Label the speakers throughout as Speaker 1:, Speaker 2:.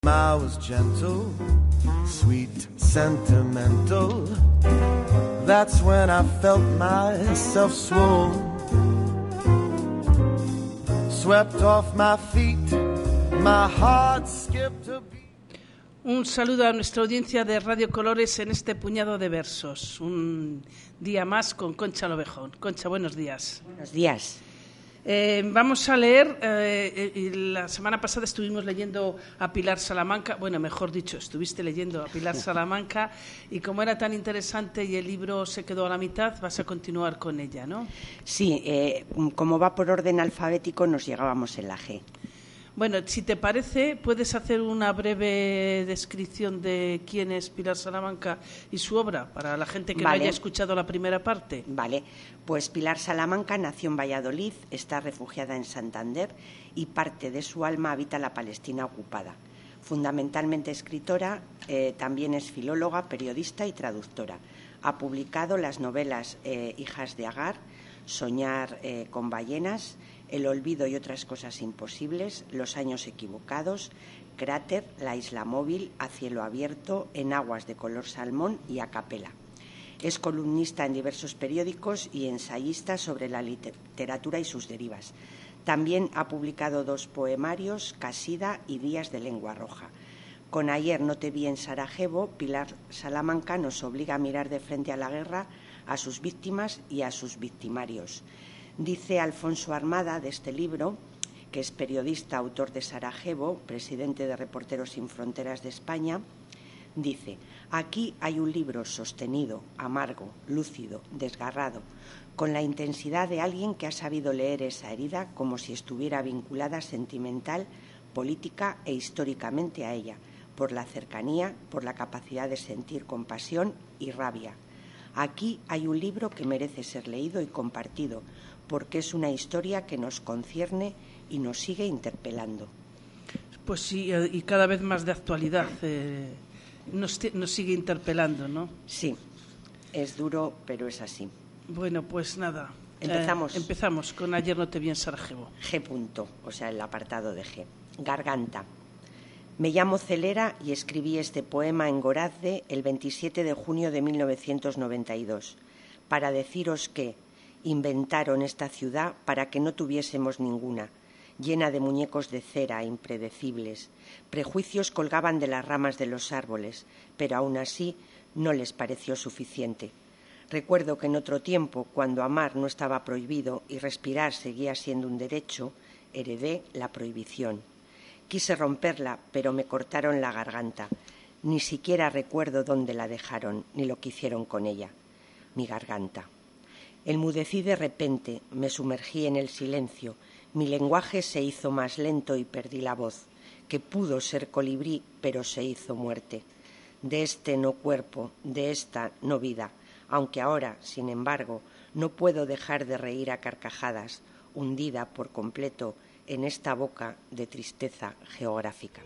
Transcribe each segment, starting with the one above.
Speaker 1: I was gentle, sweet, sentimental. That's when I felt myself swoon. Swept off my feet, my heart skipped a beat.
Speaker 2: Un saludo a nuestra audiencia de Radio Colores en este puñado de versos. Un día más con Concha Lovejón. Concha, buenos días.
Speaker 3: Buenos días.
Speaker 2: Vamos a leer, la semana pasada estuvimos leyendo a Pilar Salamanca, bueno, mejor dicho, estuviste leyendo a Pilar Salamanca y como era tan interesante y el libro se quedó a la mitad, vas a continuar con ella, ¿no?
Speaker 3: Sí, como va por orden alfabético nos llegábamos en la G.
Speaker 2: Bueno, si te parece, puedes hacer una breve descripción de quién es Pilar Salamanca y su obra, para la gente que no haya escuchado la primera parte.
Speaker 3: Vale, pues Pilar Salamanca nació en Valladolid, está refugiada en Santander y parte de su alma habita la Palestina ocupada. Fundamentalmente escritora, también es filóloga, periodista y traductora. Ha publicado las novelas Hijas de Agar, Soñar con ballenas, El olvido y otras cosas imposibles, Los años equivocados, Cráter, La isla móvil, A cielo abierto, En aguas de color salmón y A capela. Es columnista en diversos periódicos y ensayista sobre la literatura y sus derivas. También ha publicado 2 poemarios, Casida y Días de lengua roja. Con Ayer no te vi en Sarajevo, Pilar Salamanca nos obliga a mirar de frente a la guerra, a sus víctimas y a sus victimarios. Dice Alfonso Armada de este libro, que es periodista, autor de Sarajevo, presidente de Reporteros sin Fronteras de España, dice: aquí hay un libro sostenido, amargo, lúcido, desgarrado, con la intensidad de alguien que ha sabido leer esa herida como si estuviera vinculada sentimental, política e históricamente a ella, por la cercanía, por la capacidad de sentir compasión y rabia. Aquí hay un libro que merece ser leído y compartido, porque es una historia que nos concierne y nos sigue interpelando.
Speaker 2: Pues sí, y cada vez más de actualidad, nos sigue interpelando, ¿no?
Speaker 3: Sí, es duro, pero es así.
Speaker 2: Bueno, pues nada.
Speaker 3: Empezamos
Speaker 2: con Ayer no te vi en Sarajevo.
Speaker 3: G punto, o sea, el apartado de G. Garganta. Me llamo Celera y escribí este poema en Gorazde el 27 de junio de 1992, para deciros que inventaron esta ciudad para que no tuviésemos ninguna, llena de muñecos de cera impredecibles. Prejuicios colgaban de las ramas de los árboles, pero aún así no les pareció suficiente. Recuerdo que en otro tiempo, cuando amar no estaba prohibido y respirar seguía siendo un derecho, heredé la prohibición. Quise romperla, pero me cortaron la garganta. Ni siquiera recuerdo dónde la dejaron, ni lo que hicieron con ella. Mi garganta. Enmudecí de repente, me sumergí en el silencio. Mi lenguaje se hizo más lento y perdí la voz, que pudo ser colibrí, pero se hizo muerte. De este no cuerpo, de esta no vida, aunque ahora, sin embargo, no puedo dejar de reír a carcajadas, hundida por completo en esta boca de tristeza geográfica.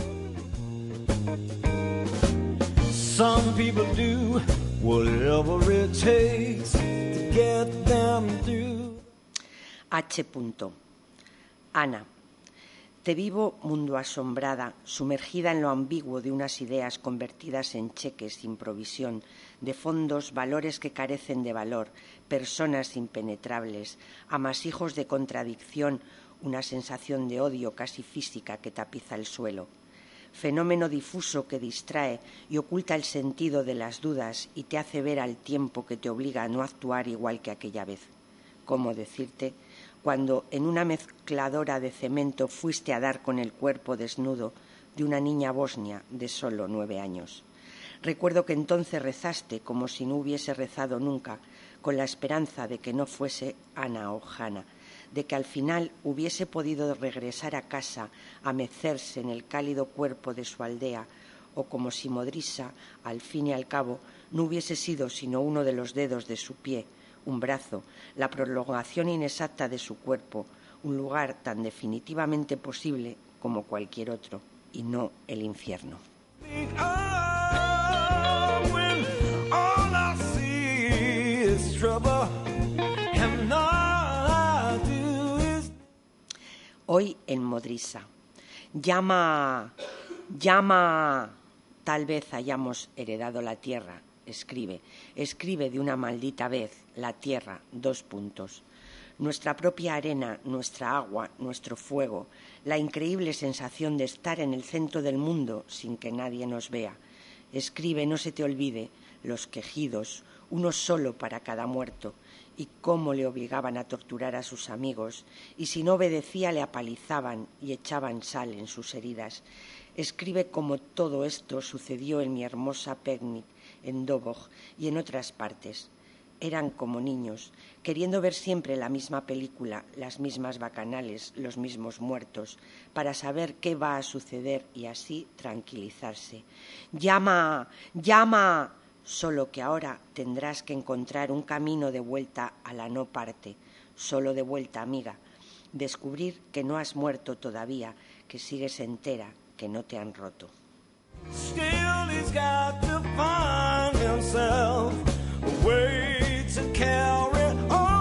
Speaker 1: Some people do whatever it takes to get them through.
Speaker 3: H. Ana. Te vivo mundo asombrada, sumergida en lo ambiguo de unas ideas convertidas en cheques sin provisión, de fondos, valores que carecen de valor, personas impenetrables, amasijos de contradicción, una sensación de odio casi física que tapiza el suelo. Fenómeno difuso que distrae y oculta el sentido de las dudas y te hace ver al tiempo que te obliga a no actuar igual que aquella vez. ¿Cómo decirte? Cuando en una mezcladora de cemento fuiste a dar con el cuerpo desnudo de una niña bosnia de solo 9 años. Recuerdo que entonces rezaste como si no hubiese rezado nunca, con la esperanza de que no fuese Ana o Hanna, de que al final hubiese podido regresar a casa a mecerse en el cálido cuerpo de su aldea, o como si Modrisa, al fin y al cabo, no hubiese sido sino uno de los dedos de su pie, un brazo, la prolongación inexacta de su cuerpo, un lugar tan definitivamente posible como cualquier otro, y no el infierno. Hoy en Modrisa. Llama Llama. Tal vez hayamos heredado la tierra. Escribe de una maldita vez la tierra. Nuestra propia arena, nuestra agua, nuestro fuego, la increíble sensación de estar en el centro del mundo sin que nadie nos vea. Escribe, no se te olvide, los quejidos, uno solo para cada muerto, y cómo le obligaban a torturar a sus amigos, y si no obedecía le apalizaban y echaban sal en sus heridas. Escribe cómo todo esto sucedió en mi hermosa Pegnik, en Doboj y en otras partes. Eran como niños, queriendo ver siempre la misma película, las mismas bacanales, los mismos muertos, para saber qué va a suceder y así tranquilizarse. ¡Llama! ¡Llama! Solo que ahora tendrás que encontrar un camino de vuelta a la no parte, solo de vuelta, amiga. Descubrir que no has muerto todavía, que sigues entera, que no te han roto.
Speaker 1: Still he's got to find himself a way to carry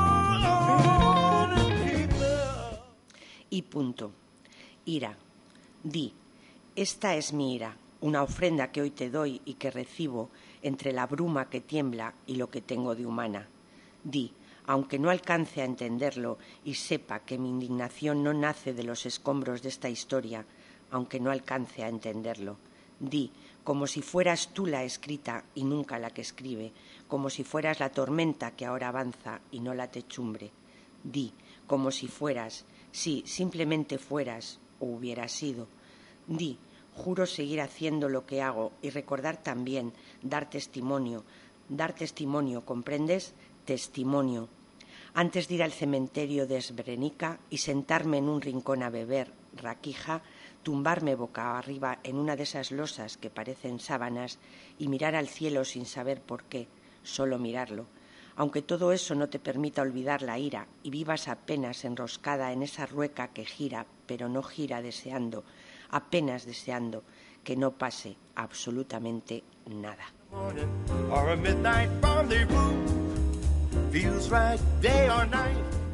Speaker 1: on and keep up.
Speaker 3: Y punto. Ira. Di. Esta es mi ira, una ofrenda que hoy te doy y que recibo entre la bruma que tiembla y lo que tengo de humana. Di, aunque no alcance a entenderlo y sepa que mi indignación no nace de los escombros de esta historia, aunque no alcance a entenderlo. Di, como si fueras tú la escrita y nunca la que escribe, como si fueras la tormenta que ahora avanza y no la techumbre. Di, como si fueras, sí, simplemente fueras o hubieras sido. Di, juro seguir haciendo lo que hago y recordar también, dar testimonio, ¿comprendes? Testimonio. Antes de ir al cementerio de Srebrenica y sentarme en un rincón a beber raquija, tumbarme boca arriba en una de esas losas que parecen sábanas y mirar al cielo sin saber por qué, solo mirarlo. Aunque todo eso no te permita olvidar la ira y vivas apenas enroscada en esa rueca que gira, pero no gira deseando, apenas deseando que no pase absolutamente nada.
Speaker 1: Or a midnight rendezvous feels right day or night.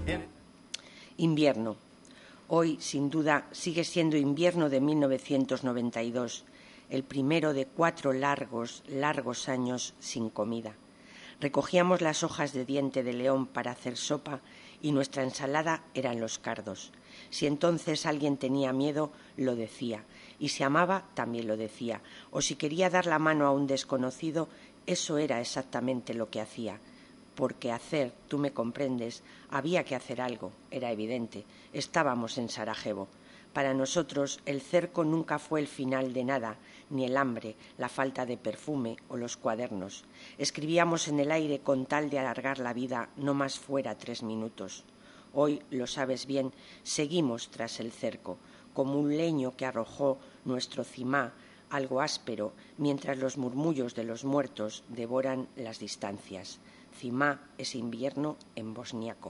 Speaker 3: Invierno. Hoy, sin duda, sigue siendo invierno de 1992, el primero de 4 largos años sin comida. Recogíamos las hojas de diente de león para hacer sopa y nuestra ensalada eran los cardos. Si entonces alguien tenía miedo, lo decía, y si amaba, también lo decía, o si quería dar la mano a un desconocido, eso era exactamente lo que hacía. Porque hacer, tú me comprendes, había que hacer algo, era evidente. Estábamos en Sarajevo. Para nosotros el cerco nunca fue el final de nada, ni el hambre, la falta de perfume o los cuadernos. Escribíamos en el aire con tal de alargar la vida, no más fuera 3 minutos. Hoy, lo sabes bien, seguimos tras el cerco, como un leño que arrojó nuestro Cimá, algo áspero, mientras los murmullos de los muertos devoran las distancias. Cimá es invierno en bosniaco.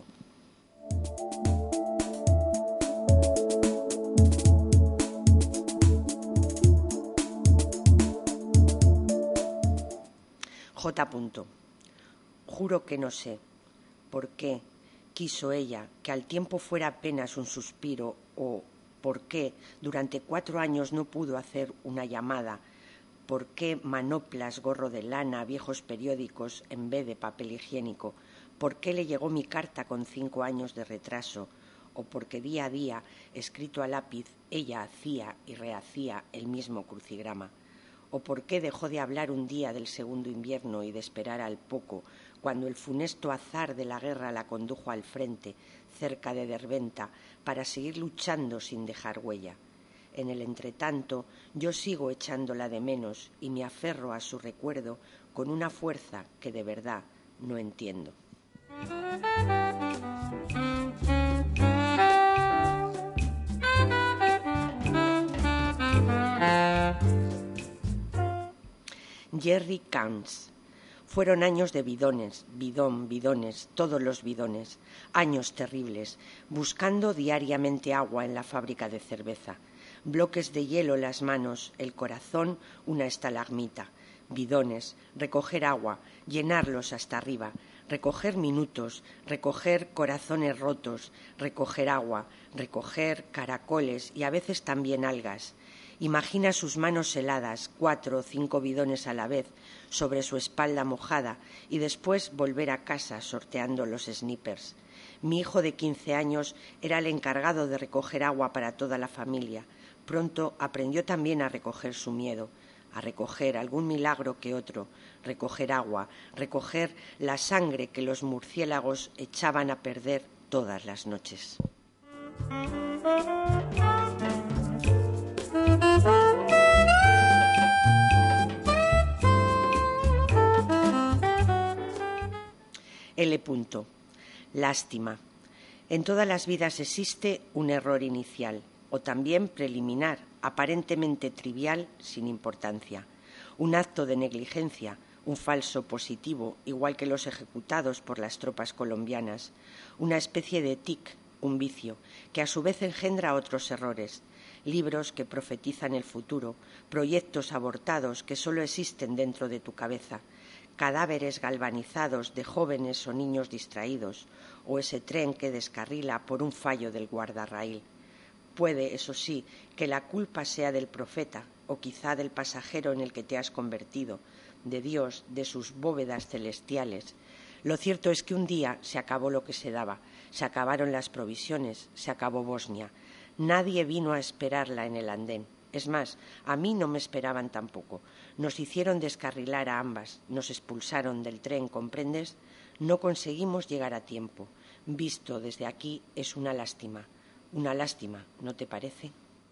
Speaker 3: J. Juro que no sé por qué quiso ella que al tiempo fuera apenas un suspiro o por qué durante 4 años no pudo hacer una llamada. ¿Por qué manoplas, gorro de lana, viejos periódicos en vez de papel higiénico? ¿Por qué le llegó mi carta con 5 años de retraso? ¿O porque día a día, escrito a lápiz, ella hacía y rehacía el mismo crucigrama? ¿O por qué dejó de hablar un día del segundo invierno y de esperar al poco, cuando el funesto azar de la guerra la condujo al frente, cerca de Derventa, para seguir luchando sin dejar huella? En el entretanto, yo sigo echándola de menos y me aferro a su recuerdo con una fuerza que de verdad no entiendo. Jerry Kans. Fueron años de bidones, bidones, todos los bidones, años terribles, buscando diariamente agua en la fábrica de cerveza. Bloques de hielo en las manos, el corazón una estalagmita, bidones, recoger agua, llenarlos hasta arriba, recoger minutos, recoger corazones rotos, recoger agua, recoger caracoles y a veces también algas. Imagina sus manos heladas, 4 o 5 bidones a la vez, sobre su espalda mojada, y después volver a casa sorteando los snippers. Mi hijo de 15 años era el encargado de recoger agua para toda la familia. Pronto aprendió también a recoger su miedo, a recoger algún milagro que otro, recoger agua, recoger la sangre que los murciélagos echaban a perder todas las noches. L. Lástima. En todas las vidas existe un error inicial, o también preliminar, aparentemente trivial, sin importancia. Un acto de negligencia, un falso positivo, igual que los ejecutados por las tropas colombianas. Una especie de tic, un vicio, que a su vez engendra otros errores. Libros que profetizan el futuro, proyectos abortados que solo existen dentro de tu cabeza, cadáveres galvanizados de jóvenes o niños distraídos, o ese tren que descarrila por un fallo del guardarraíl. Puede, eso sí, que la culpa sea del profeta, o quizá del pasajero en el que te has convertido, de Dios, de sus bóvedas celestiales. Lo cierto es que un día se acabó lo que se daba, se acabaron las provisiones, se acabó Bosnia. Nadie vino a esperarla en el andén. Es más, a mí no me esperaban tampoco. Nos hicieron descarrilar a ambas, nos expulsaron del tren, ¿comprendes? No conseguimos llegar a tiempo. Visto desde aquí es una lástima, ¿no te parece?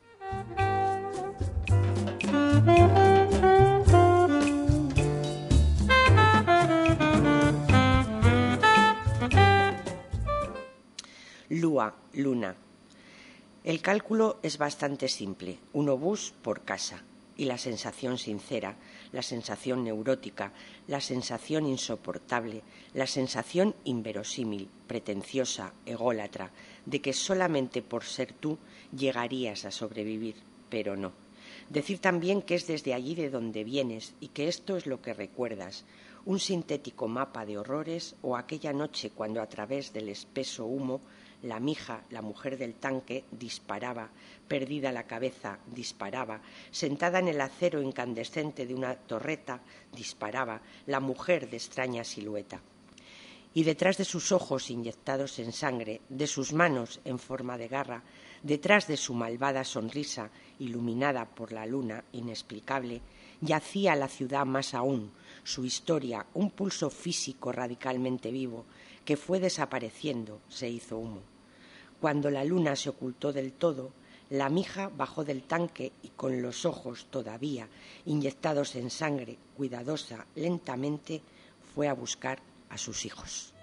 Speaker 3: Luna. El cálculo es bastante simple, un obús por casa, y la sensación sincera, la sensación neurótica, la sensación insoportable, la sensación inverosímil, pretenciosa, ególatra, de que solamente por ser tú llegarías a sobrevivir, pero no. Decir también que es desde allí de donde vienes y que esto es lo que recuerdas, un sintético mapa de horrores o aquella noche cuando a través del espeso humo la mija, la mujer del tanque, disparaba, perdida la cabeza, disparaba, sentada en el acero incandescente de una torreta, disparaba, la mujer de extraña silueta. Y detrás de sus ojos inyectados en sangre, de sus manos en forma de garra, detrás de su malvada sonrisa, iluminada por la luna inexplicable, yacía la ciudad más aún, su historia, un pulso físico radicalmente vivo, que fue desapareciendo, se hizo humo. Cuando la luna se ocultó del todo, la mija bajó del tanque y con los ojos todavía inyectados en sangre, cuidadosa, lentamente, fue a buscar a sus hijos.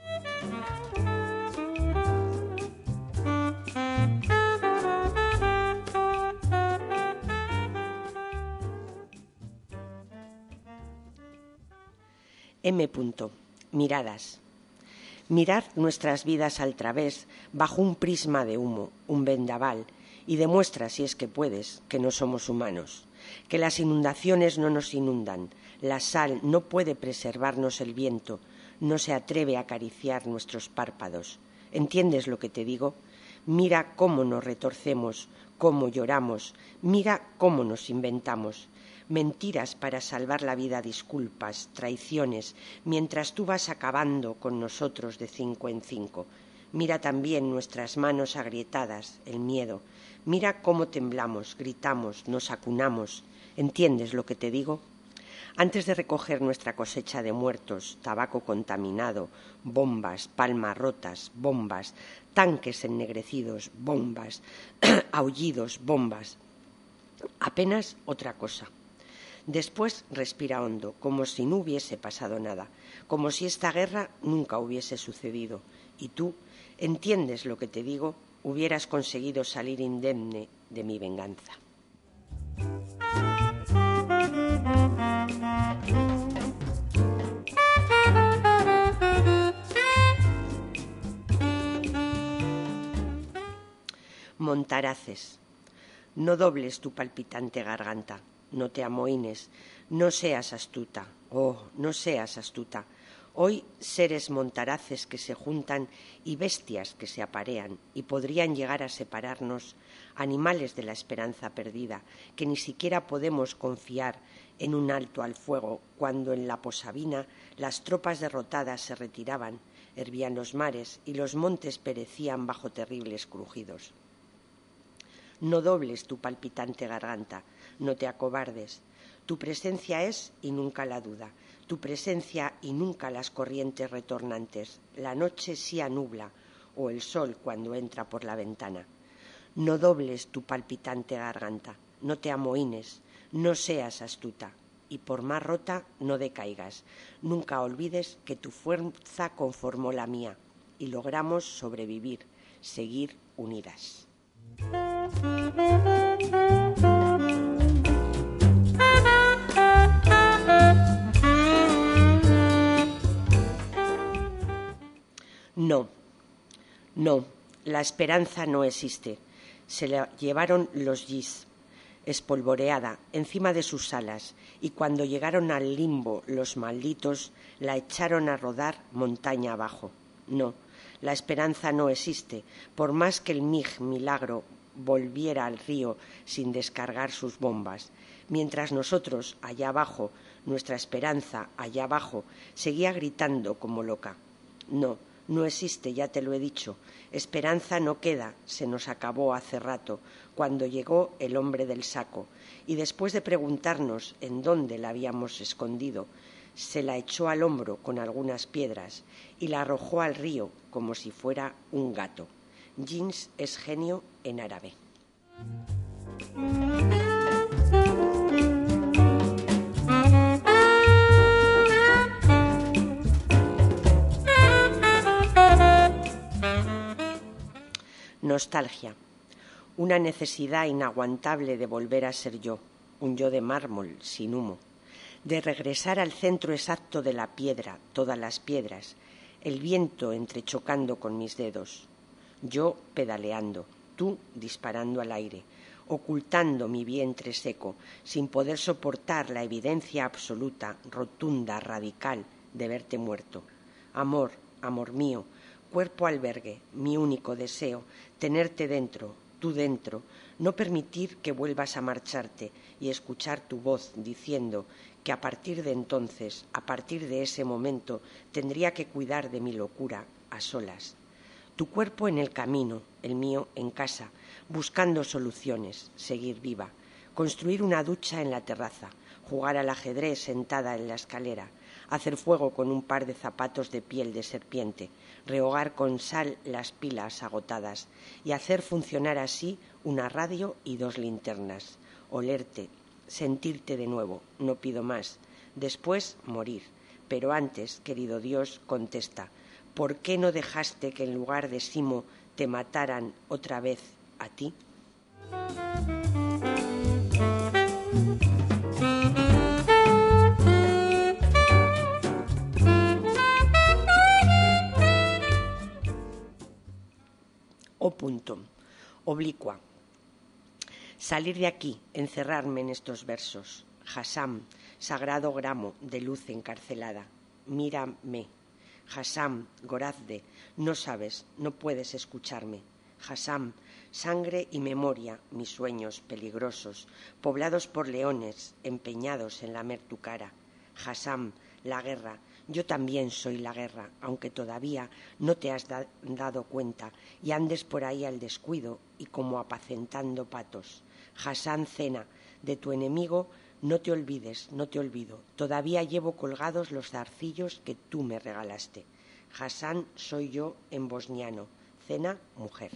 Speaker 3: M. Miradas. Mirar nuestras vidas al través, bajo un prisma de humo, un vendaval, y demuestra, si es que puedes, que no somos humanos, que las inundaciones no nos inundan, la sal no puede preservarnos el viento, no se atreve a acariciar nuestros párpados. ¿Entiendes lo que te digo? Mira cómo nos retorcemos, cómo lloramos, mira cómo nos inventamos. Mentiras para salvar la vida, disculpas, traiciones, mientras tú vas acabando con nosotros de 5 en 5. Mira también nuestras manos agrietadas, el miedo. Mira cómo temblamos, gritamos, nos acunamos. ¿Entiendes lo que te digo? Antes de recoger nuestra cosecha de muertos, tabaco contaminado, bombas, palmas rotas, bombas, tanques ennegrecidos, bombas, aullidos, bombas. Apenas otra cosa. Después respira hondo, como si no hubiese pasado nada, como si esta guerra nunca hubiese sucedido. Y tú, ¿entiendes lo que te digo? Hubieras conseguido salir indemne de mi venganza. Montaraces. No dobles tu palpitante garganta. No te amohines, no seas astuta, oh, no seas astuta. Hoy seres montaraces que se juntan y bestias que se aparean y podrían llegar a separarnos, animales de la esperanza perdida, que ni siquiera podemos confiar en un alto al fuego cuando en la Posavina las tropas derrotadas se retiraban, hervían los mares y los montes perecían bajo terribles crujidos. No dobles tu palpitante garganta, no te acobardes. Tu presencia es y nunca la duda, tu presencia y nunca las corrientes retornantes. La noche sí anubla, o el sol cuando entra por la ventana. No dobles tu palpitante garganta, no te amohines, no seas astuta, y por más rota no decaigas. Nunca olvides que tu fuerza conformó la mía, y logramos sobrevivir, seguir unidas. No, la esperanza no existe. Se la llevaron los Yis, espolvoreada, encima de sus alas, y cuando llegaron al limbo los malditos, la echaron a rodar montaña abajo. No, la esperanza no existe, por más que el milagro volviera al río sin descargar sus bombas. Mientras nosotros, allá abajo, nuestra esperanza, allá abajo, seguía gritando como loca. No existe, ya te lo he dicho. Esperanza no queda, se nos acabó hace rato, cuando llegó el hombre del saco, y después de preguntarnos en dónde la habíamos escondido, se la echó al hombro con algunas piedras y la arrojó al río como si fuera un gato. Jeans es genio en árabe. Nostalgia, una necesidad inaguantable de volver a ser yo, un yo de mármol, sin humo, de regresar al centro exacto de la piedra, todas las piedras, el viento entrechocando con mis dedos, yo pedaleando, tú disparando al aire, ocultando mi vientre seco, sin poder soportar la evidencia absoluta, rotunda, radical, de verte muerto. Amor, amor mío, cuerpo albergue, mi único deseo, tenerte dentro, tú dentro, no permitir que vuelvas a marcharte y escuchar tu voz diciendo que a partir de entonces, a partir de ese momento, tendría que cuidar de mi locura a solas. Tu cuerpo en el camino, el mío en casa, buscando soluciones, seguir viva, construir una ducha en la terraza, jugar al ajedrez sentada en la escalera, hacer fuego con un par de zapatos de piel de serpiente, rehogar con sal las pilas agotadas y hacer funcionar así una radio y 2 linternas. Olerte, sentirte de nuevo, no pido más. Después, morir. Pero antes, querido Dios, contesta, ¿por qué no dejaste que en lugar de Simo te mataran otra vez a ti? O punto. Oblicua. Salir de aquí, encerrarme en estos versos. Hassam, sagrado gramo de luz encarcelada. Mírame. Hassam, Gorazde, no sabes, no puedes escucharme. Hassam, sangre y memoria, mis sueños peligrosos, poblados por leones, empeñados en lamer tu cara. Hassam, la guerra, yo también soy la guerra, aunque todavía no te has dado cuenta y andes por ahí al descuido y como apacentando patos. Hassán, cena, de tu enemigo no te olvides, no te olvido. Todavía llevo colgados los zarcillos que tú me regalaste. Hassán soy yo en bosniano. Cena, mujer.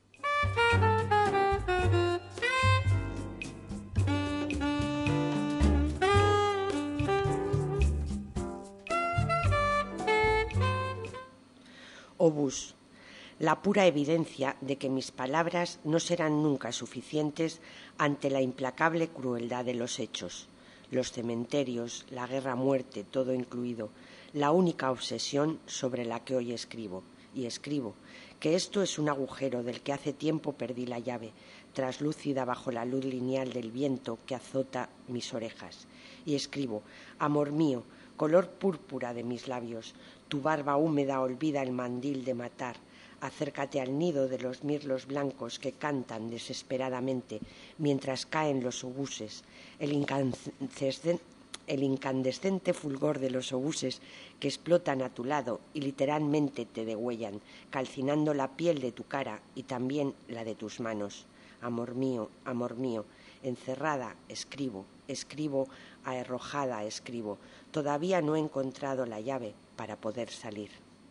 Speaker 3: Obús, la pura evidencia de que mis palabras no serán nunca suficientes ante la implacable crueldad de los hechos. Los cementerios, la guerra-muerte, todo incluido, la única obsesión sobre la que hoy escribo. Y escribo que esto es un agujero del que hace tiempo perdí la llave. traslúcida bajo la luz lineal del viento que azota mis orejas. Y escribo: amor mío, color púrpura de mis labios, tu barba húmeda olvida el mandil de matar. Acércate al nido de los mirlos blancos que cantan desesperadamente mientras caen los obuses. El incandescente fulgor de los obuses que explotan a tu lado y literalmente te degüellan, calcinando la piel de tu cara y también la de tus manos. Amor mío, encerrada escribo, aherrojada escribo. Todavía no he encontrado la llave para poder salir.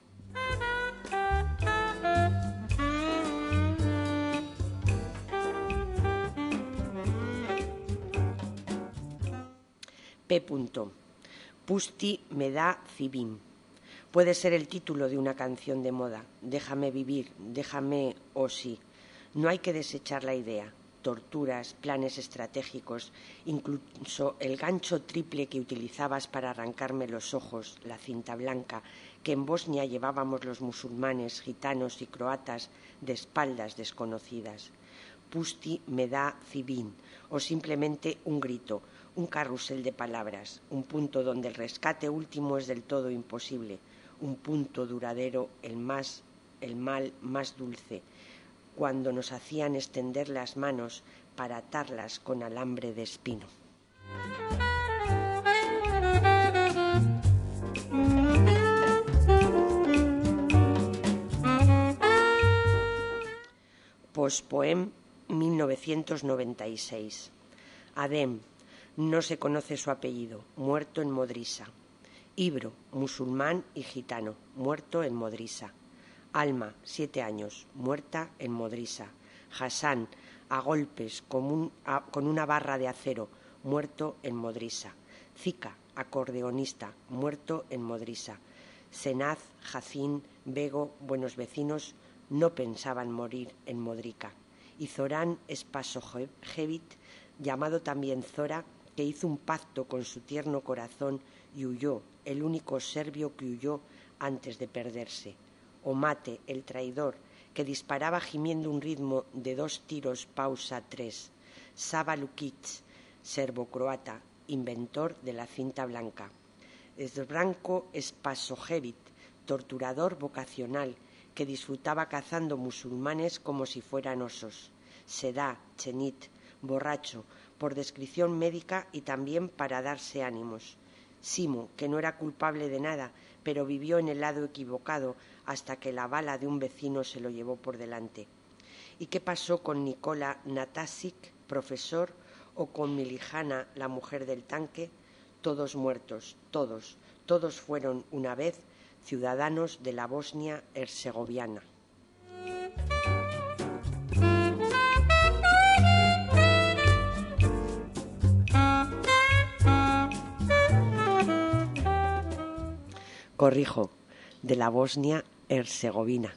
Speaker 3: P. Pusti me da Cibim. Puede ser el título de una canción de moda. Déjame vivir, déjame, oh sí. No hay que desechar la idea. Torturas, planes estratégicos, incluso el gancho triple que utilizabas para arrancarme los ojos, la cinta blanca, que en Bosnia llevábamos los musulmanes, gitanos y croatas de espaldas desconocidas. Pusti me da Cibim, o simplemente un grito, un carrusel de palabras, un punto donde el rescate último es del todo imposible, un punto duradero, el mal más dulce, cuando nos hacían extender las manos para atarlas con alambre de espino. Postpoem 1996. Adem, no se conoce su apellido, muerto en Modrisa. Ibro, musulmán y gitano, muerto en Modrisa. Alma, 7 años, muerta en Modrisa. Hassan, a golpes con una barra de acero, muerto en Modrisa. Zika, acordeonista, muerto en Modrisa. Senaz, Jacín, Bego, buenos vecinos, no pensaban morir en Modrica. Y Zorán Spasojevich, llamado también Zora, que hizo un pacto con su tierno corazón y huyó, el único serbio que huyó antes de perderse. O Mate, el traidor, que disparaba gimiendo un ritmo de 2 tiros pausa 3. Sava Lukic, serbo-croata, inventor de la cinta blanca. Zdranko Spasojevich, torturador vocacional, que disfrutaba cazando musulmanes como si fueran osos. Sedá, Chenit, borracho, por descripción médica y también para darse ánimos. Simo, que no era culpable de nada, pero vivió en el lado equivocado hasta que la bala de un vecino se lo llevó por delante. ¿Y qué pasó con Nikola Natasic, profesor, o con Milijana, la mujer del tanque? Todos muertos, todos fueron una vez ciudadanos de la Bosnia herzegovina. Corrijo, de la Bosnia-Herzegovina.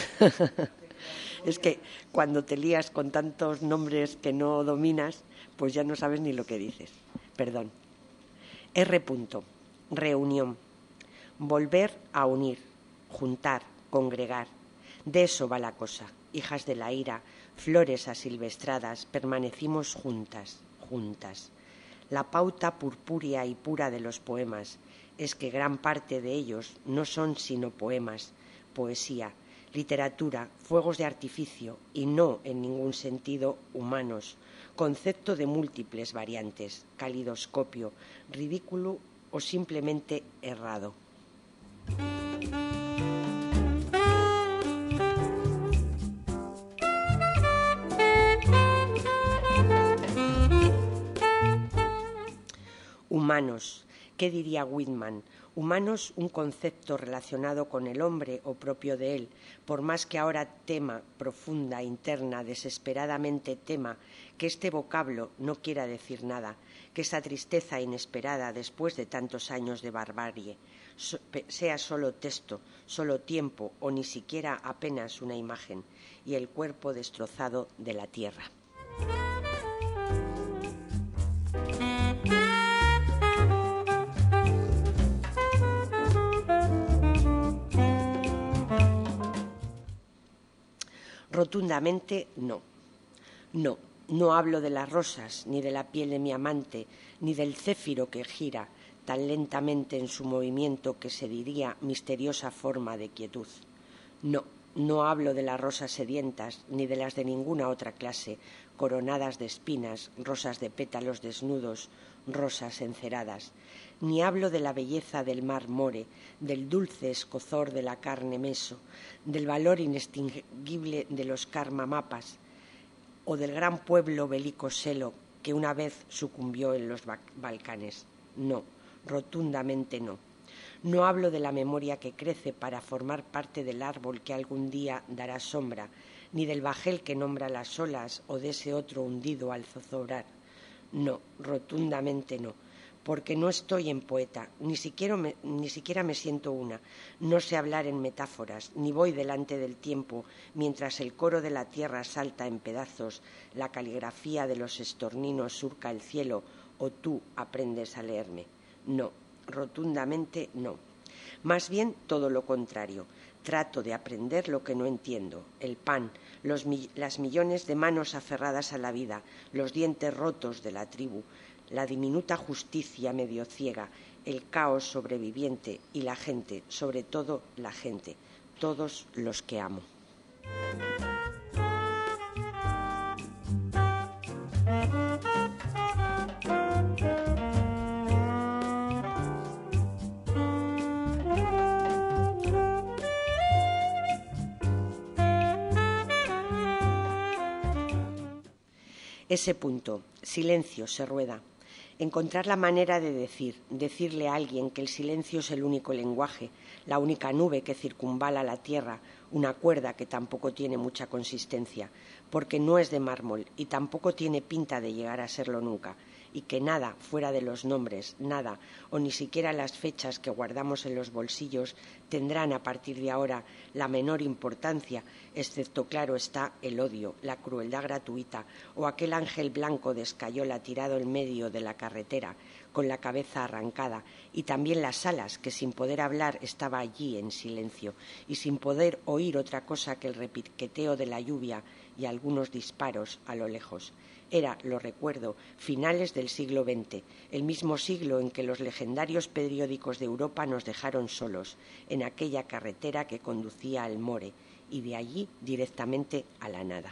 Speaker 3: Es que cuando te lías con tantos nombres que no dominas, pues ya no sabes ni lo que dices. Perdón. R. Reunión. Volver a unir, juntar, congregar. De eso va la cosa. Hijas de la ira, flores asilvestradas, permanecimos juntas. La pauta purpúrea y pura de los poemas es que gran parte de ellos no son sino poemas, poesía, literatura, fuegos de artificio y no en ningún sentido humanos, concepto de múltiples variantes, calidoscopio, ridículo o simplemente errado. Humanos. ¿Qué diría Whitman? Humanos, un concepto relacionado con el hombre o propio de él, por más que ahora tema, profunda, interna, desesperadamente tema, que este vocablo no quiera decir nada, que esa tristeza inesperada después de tantos años de barbarie sea solo texto, solo tiempo o ni siquiera apenas una imagen, y el cuerpo destrozado de la tierra. Rotundamente no. No, no hablo de las rosas, ni de la piel de mi amante, ni del céfiro que gira tan lentamente en su movimiento que se diría misteriosa forma de quietud. No, no hablo de las rosas sedientas, ni de las de ninguna otra clase, coronadas de espinas, rosas de pétalos desnudos, rosas enceradas. Ni hablo de la belleza del mar more, del dulce escozor de la carne meso, del valor inextinguible de los karmamapas, o del gran pueblo bélico Selo que una vez sucumbió en los Balcanes. No, rotundamente no. No hablo de la memoria que crece para formar parte del árbol que algún día dará sombra, ni del bajel que nombra las olas o de ese otro hundido al zozobrar. No, rotundamente no, porque no estoy en poeta, ni siquiera me siento una, no sé hablar en metáforas, ni voy delante del tiempo mientras el coro de la tierra salta en pedazos, la caligrafía de los estorninos surca el cielo o tú aprendes a leerme. No, rotundamente no. Más bien todo lo contrario. Trato de aprender lo que no entiendo, el pan, las millones de manos aferradas a la vida, los dientes rotos de la tribu, la diminuta justicia medio ciega, el caos sobreviviente y la gente, sobre todo la gente, todos los que amo. Ese punto, silencio, se rueda. Encontrar la manera de decirle a alguien que el silencio es el único lenguaje, la única nube que circunvala la tierra, una cuerda que tampoco tiene mucha consistencia, porque no es de mármol y tampoco tiene pinta de llegar a serlo nunca, y que nada fuera de los nombres, nada, o ni siquiera las fechas que guardamos en los bolsillos, tendrán a partir de ahora la menor importancia, excepto, claro está, el odio, la crueldad gratuita, o aquel ángel blanco de escayola tirado en medio de la carretera, con la cabeza arrancada, y también las alas, que sin poder hablar estaba allí en silencio, y sin poder oír otra cosa que el repiqueteo de la lluvia y algunos disparos a lo lejos. Era, lo recuerdo, finales del siglo XX, el mismo siglo en que los legendarios periódicos de Europa nos dejaron solos, en aquella carretera que conducía al More, y de allí directamente a la nada.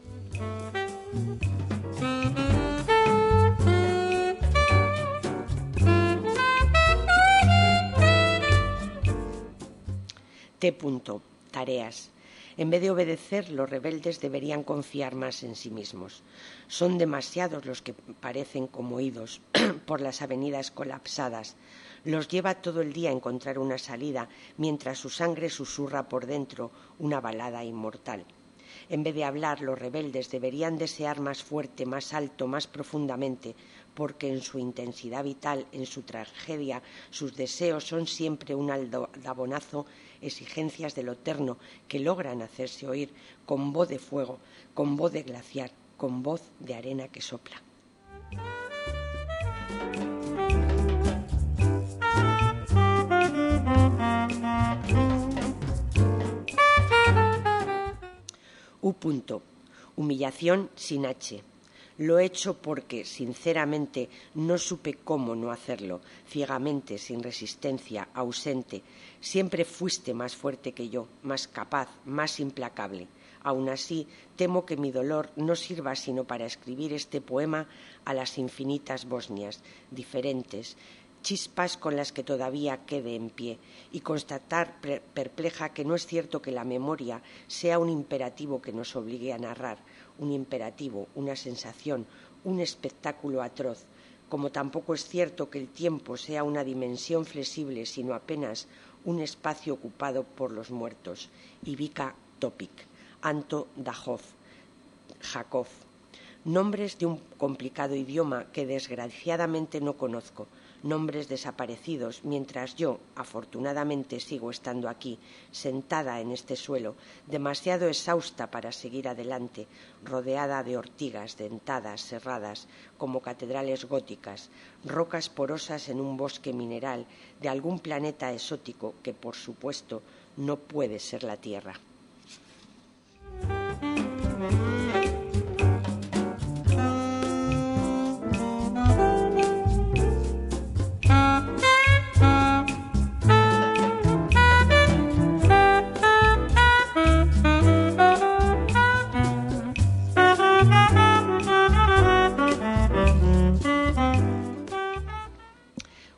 Speaker 3: T. Tareas. En vez de obedecer, los rebeldes deberían confiar más en sí mismos. Son demasiados los que parecen como idos por las avenidas colapsadas. Los lleva todo el día a encontrar una salida, mientras su sangre susurra por dentro una balada inmortal. En vez de hablar, los rebeldes deberían desear más fuerte, más alto, más profundamente, porque en su intensidad vital, en su tragedia, sus deseos son siempre un aldabonazo, exigencias de lo eterno que logran hacerse oír con voz de fuego, con voz de glaciar, con voz de arena que sopla. U. Humillación sin H. Lo he hecho porque, sinceramente, no supe cómo no hacerlo, ciegamente, sin resistencia, ausente. Siempre fuiste más fuerte que yo, más capaz, más implacable. Aún así, temo que mi dolor no sirva sino para escribir este poema a las infinitas Bosnias, diferentes, chispas con las que todavía quede en pie, y constatar perpleja que no es cierto que la memoria sea un imperativo que nos obligue a narrar, un imperativo, una sensación, un espectáculo atroz, como tampoco es cierto que el tiempo sea una dimensión flexible, sino apenas un espacio ocupado por los muertos. Ivica Topic, Anto Dahov, Jakov. Nombres de un complicado idioma que desgraciadamente no conozco, nombres desaparecidos, mientras yo, afortunadamente, sigo estando aquí, sentada en este suelo, demasiado exhausta para seguir adelante, rodeada de ortigas dentadas, serradas, como catedrales góticas, rocas porosas en un bosque mineral de algún planeta exótico que, por supuesto, no puede ser la Tierra.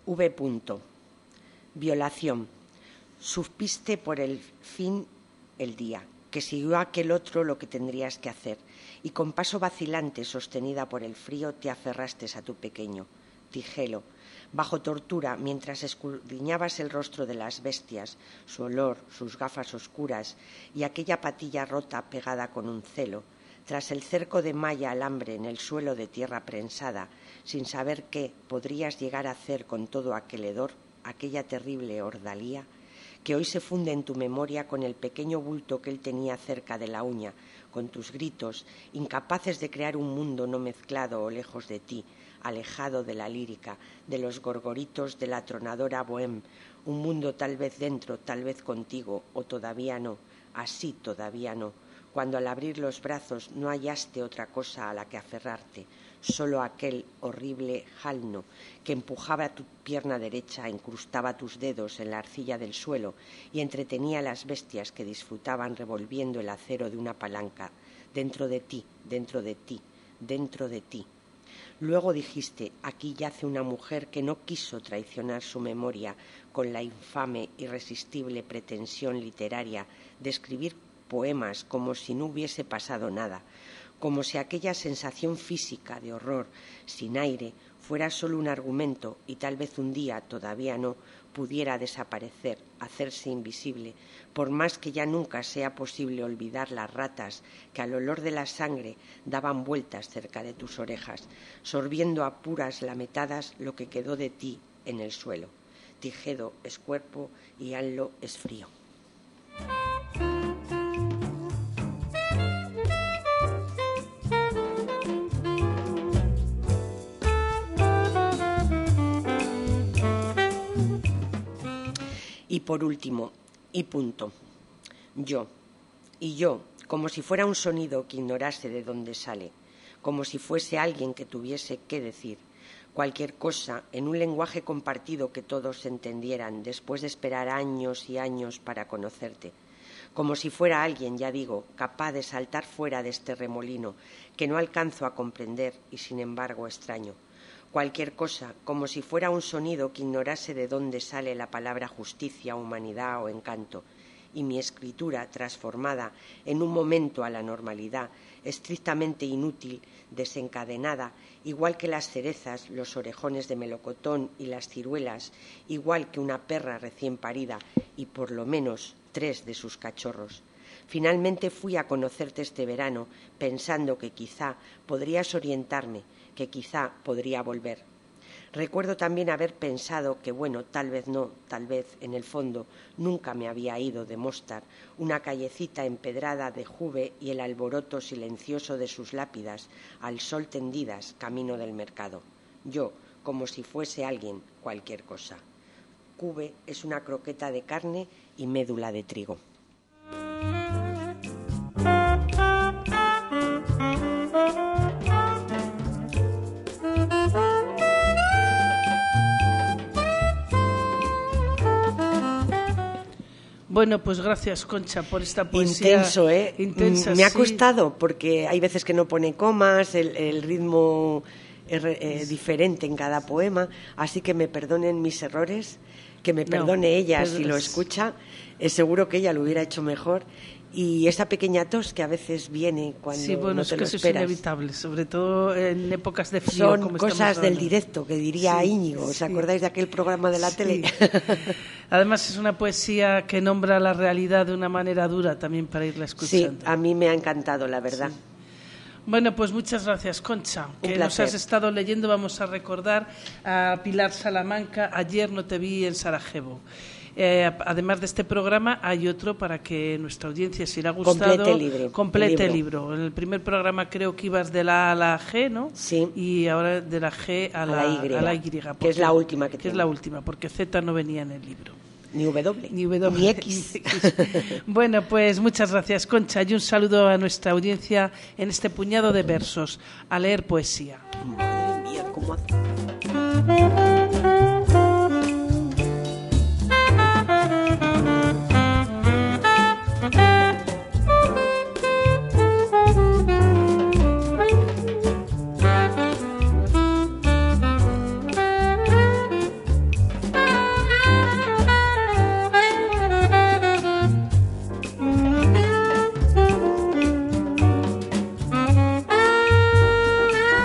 Speaker 3: V. Violación. Supiste por el fin el día, que siguió aquel otro lo que tendrías que hacer, y con paso vacilante, sostenida por el frío, te aferraste a tu pequeño. Tigelo. Bajo tortura, mientras escudriñabas el rostro de las bestias, su olor, sus gafas oscuras y aquella patilla rota pegada con un celo, tras el cerco de malla alambre en el suelo de tierra prensada, sin saber qué podrías llegar a hacer con todo aquel hedor, aquella terrible ordalía, que hoy se funde en tu memoria con el pequeño bulto que él tenía cerca de la uña, con tus gritos, incapaces de crear un mundo no mezclado o lejos de ti, alejado de la lírica, de los gorgoritos de la tronadora bohème, un mundo tal vez dentro, tal vez contigo, o todavía no, así todavía no, cuando al abrir los brazos no hallaste otra cosa a la que aferrarte, solo aquel horrible jalno que empujaba tu pierna derecha, incrustaba tus dedos en la arcilla del suelo y entretenía a las bestias que disfrutaban revolviendo el acero de una palanca, dentro de ti, dentro de ti, dentro de ti. Luego dijiste, aquí yace una mujer que no quiso traicionar su memoria con la infame, irresistible pretensión literaria de escribir poemas como si no hubiese pasado nada, como si aquella sensación física de horror, sin aire, fuera solo un argumento y tal vez un día, todavía no, pudiera desaparecer, hacerse invisible, por más que ya nunca sea posible olvidar las ratas que al olor de la sangre daban vueltas cerca de tus orejas, sorbiendo a puras lametadas lo que quedó de ti en el suelo. Tijedo es cuerpo y Anlo es frío. Y por último, y punto, yo, como si fuera un sonido que ignorase de dónde sale, como si fuese alguien que tuviese que decir cualquier cosa en un lenguaje compartido que todos entendieran después de esperar años y años para conocerte, como si fuera alguien, ya digo, capaz de saltar fuera de este remolino que no alcanzo a comprender y sin embargo extraño. Cualquier cosa, como si fuera un sonido que ignorase de dónde sale la palabra justicia, humanidad o encanto, y mi escritura, transformada en un momento a la normalidad, estrictamente inútil, desencadenada, igual que las cerezas, los orejones de melocotón y las ciruelas, igual que una perra recién parida y por lo menos 3 de sus cachorros. Finalmente fui a conocerte este verano pensando que quizá podrías orientarme, que quizá podría volver. Recuerdo también haber pensado que, bueno, tal vez no, tal vez, en el fondo, nunca me había ido de Mostar, una callecita empedrada de Juve y el alboroto silencioso de sus lápidas, al sol tendidas, camino del mercado. Yo, como si fuese alguien, cualquier cosa. Cube es una croqueta de carne y médula de trigo.
Speaker 2: Bueno, pues gracias, Concha, por esta poesía.
Speaker 3: Intenso, ¿eh?
Speaker 2: Intensa,
Speaker 3: me ha
Speaker 2: sí.
Speaker 3: costado, porque hay veces que no pone comas, el ritmo es diferente en cada poema, así que me perdonen mis errores, que me perdone ella si lo escucha, seguro que ella lo hubiera hecho mejor. Y esa pequeña tos que a veces viene cuando
Speaker 2: sí, bueno,
Speaker 3: no te lo
Speaker 2: es
Speaker 3: esperas.
Speaker 2: inevitable, sobre todo en épocas de frío.
Speaker 3: Son
Speaker 2: como
Speaker 3: cosas del directo, que diría Íñigo. ¿Os acordáis de aquel programa de la tele?
Speaker 2: Además es una poesía que nombra la realidad de una manera dura también para irla escuchando.
Speaker 3: Sí, a mí me ha encantado, la verdad.
Speaker 2: Sí. Bueno, pues muchas gracias, Concha, que nos has estado leyendo. Vamos a recordar a Pilar Salamanca, Ayer no te vi en Sarajevo. Además de este programa hay otro para que nuestra audiencia, si le ha gustado, complete el libro. En el primer programa creo que ibas de la A a la G, ¿no?
Speaker 3: Sí.
Speaker 2: Y ahora de la G a la Y,
Speaker 3: que es la última que
Speaker 2: es la última, porque Z no venía en el libro.
Speaker 3: Ni W,
Speaker 2: ni X. Bueno, pues muchas gracias, Concha, y un saludo a nuestra audiencia en este puñado de versos. A leer poesía.
Speaker 3: Madre mía, ¿cómo hace?